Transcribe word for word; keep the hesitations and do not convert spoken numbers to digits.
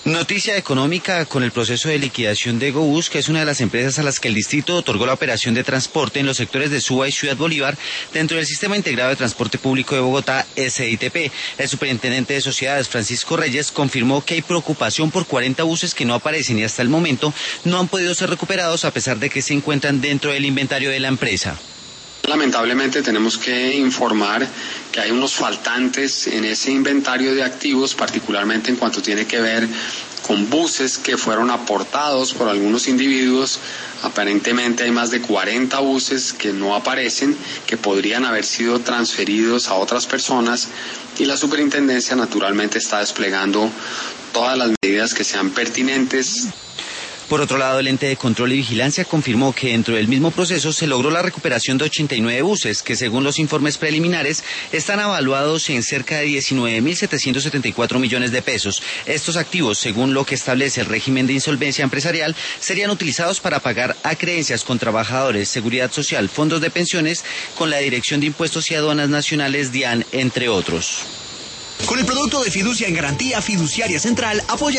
Noticia económica con el proceso de liquidación de GoBus, que es una de las empresas a las que el distrito otorgó la operación de transporte en los sectores de Suba y Ciudad Bolívar dentro del Sistema Integrado de Transporte Público de Bogotá, S I T P. El superintendente de sociedades, Francisco Reyes, confirmó que hay preocupación por cuarenta buses que no aparecen y hasta el momento no han podido ser recuperados a pesar de que se encuentran dentro del inventario de la empresa. Lamentablemente tenemos que informar que hay unos faltantes en ese inventario de activos, particularmente en cuanto tiene que ver con buses que fueron aportados por algunos individuos. Aparentemente hay más de cuarenta buses que no aparecen, que podrían haber sido transferidos a otras personas, y la superintendencia naturalmente está desplegando todas las medidas que sean pertinentes. Por otro lado, el ente de control y vigilancia confirmó que dentro del mismo proceso se logró la recuperación de ochenta y nueve buses, que según los informes preliminares están avaluados en cerca de diecinueve mil setecientos setenta y cuatro millones de pesos. Estos activos, según lo que establece el régimen de insolvencia empresarial, serían utilizados para pagar acreencias con trabajadores, seguridad social, fondos de pensiones, con la Dirección de Impuestos y Aduanas Nacionales, DIAN, entre otros. Con el producto de fiducia en garantía, Fiduciaria Central apoya